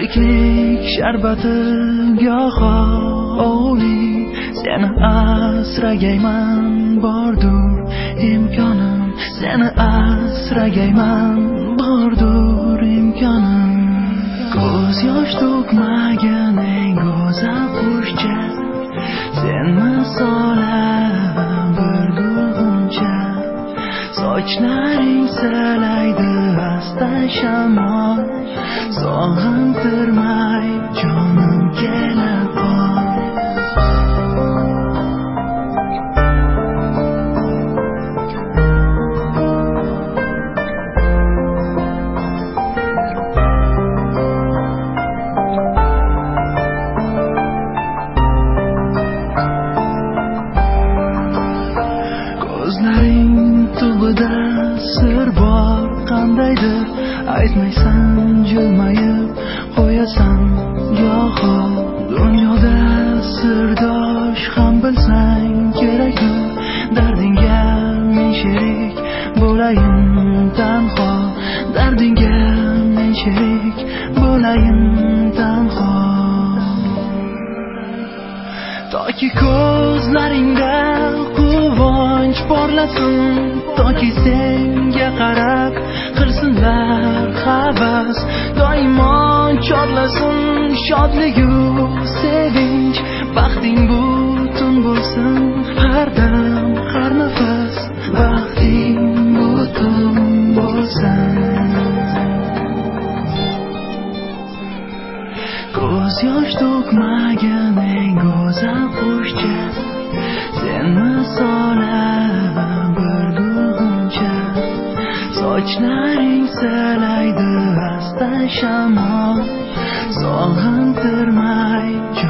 keklik sharbati goho ovli seni asragayman bordur imkonim seni asragayman bordur imkonim ko'z yosh to'kmagan eng go'zal qushcha sen misoli bir gulg'uncha sochlaring silaydi asta shamol sog'intirmay jonim kelib qol ko'zlaring tubida sir bor qandaydir aytmaysan jilmayib qo'yasan goho dunyoda sirdosh ham bilsang kerakdir dardingga men sherik bo'layin tanho dardingga men sherik bo'layin tanho toki ko'zlaringda quvonch porlasin toki senga qarab qilsinlar havas doimo chorlasin shodligu sevinch baxting butun bo'lsin har dam har nafas baxting butun bo'lsin ko'z yosh to'kmagan eng go'zal qushcha sen misoli bir gulg'uncha sochlaring silaydi asta shamol sog'intirmay